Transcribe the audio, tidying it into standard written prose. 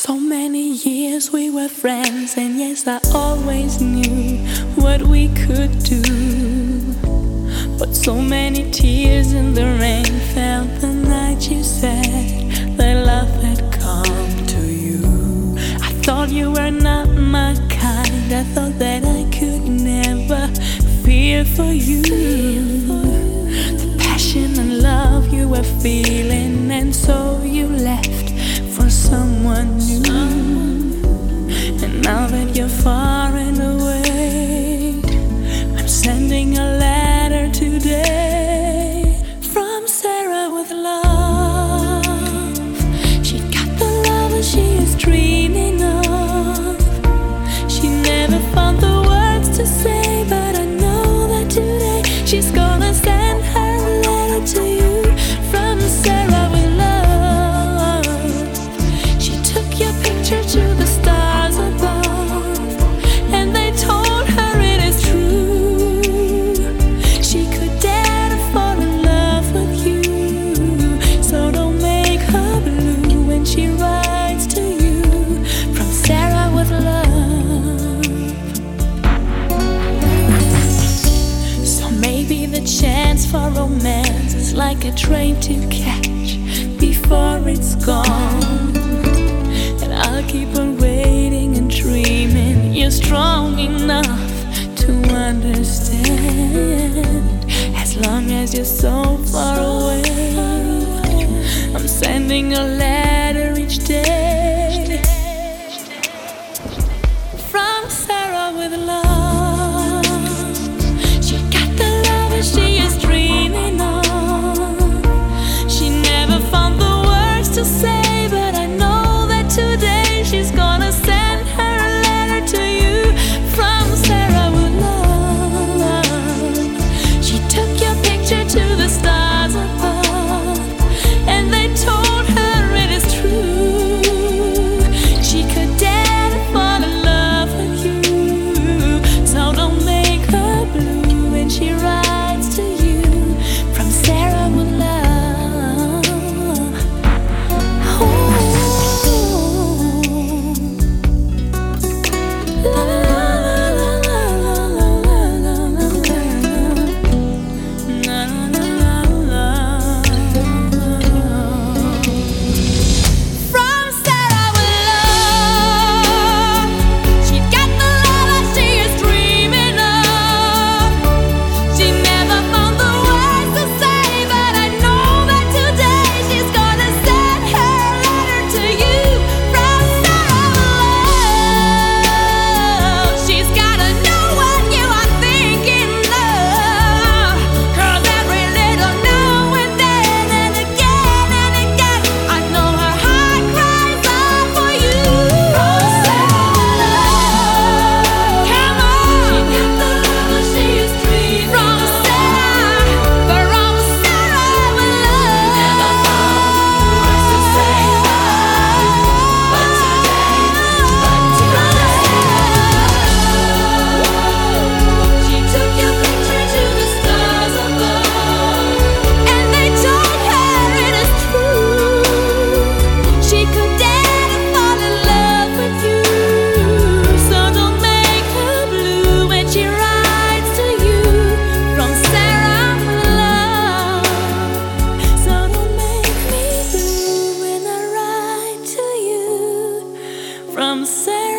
So many years we were friends, and yes, I always knew what we could do. But so many tears in the rain fell the night you said that love had come to you. I thought you were not my kind, I thought that I could never feel for you. The passion and love you were feeling, and so you left for someone new. And now that you're far and away, I'm sending a letter today from Sarah with love. She got the love that she is dreaming of. She never found the words to say, but I know that today she's gonna send her a letter to you from Sarah with love. She took your picture to the stars above, and they told her it is true. She could dare to fall in love with you, so don't make her blue when she writes to you from Sarah with love. So maybe the chance for romance is like a train to catch before it's gone. And I'll keep on waiting and dreaming you're strong enough to understand. As long as you're so far away, I'm sending a letter each day from Sarah with love. She got the love that she is dreaming of. She never found the words to say, but I know that today she's gonna send her a letter to you from Sarah with love. She took your picture to the stars above, and they told her it is true. She could dare to fall in love with you, so don't make her blue when she writes to you from Sarah with love. From Sarah.